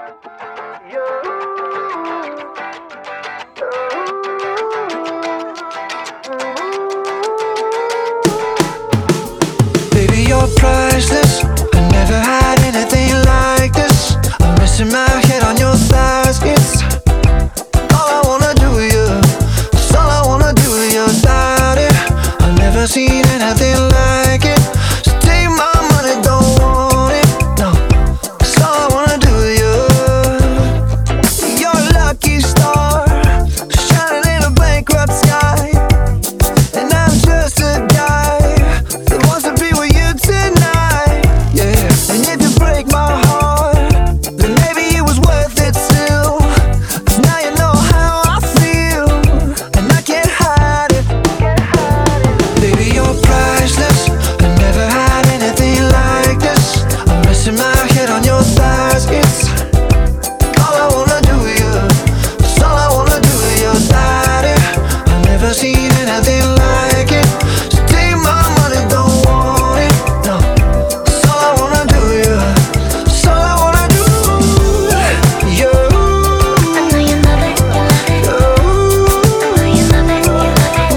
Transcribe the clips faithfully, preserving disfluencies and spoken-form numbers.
Baby, you're priceless. I never had anything like this. I'm resting my head on your thighs. It's all I wanna do with you. It's all I wanna do with you, daddy. I've never seen anything like it. So take my money, don't want it. No, it's all I wanna do with you. You're a lucky star, shining in a bankrupt sky. And I'm just a guy that wants to be with you tonight. Yeah, and if you break my heart, then maybe it was worth it still. 'Cause now you know how I feel, and I can't hide it. Baby, you're priceless. I never had anything like this. I'm resting my head on your thighs. It's all I wanna do with you. It's all I wanna do with you, daddy. I've never seen anything like it. So take my money, don't want it. No, it's all I wanna do with you. It's all I wanna do. You. I know you love it, you love it. I know you love it, you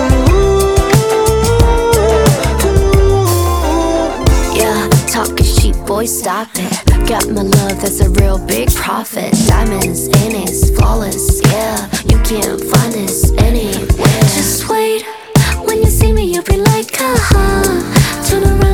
love it. Yeah, talking cheap, boy, stop it. Got my love, that's a real big profit. Diamonds in it, flawless, yeah. You can't find this anywhere. Just wait, when you see me, you'll be like, uh-huh. Turn around.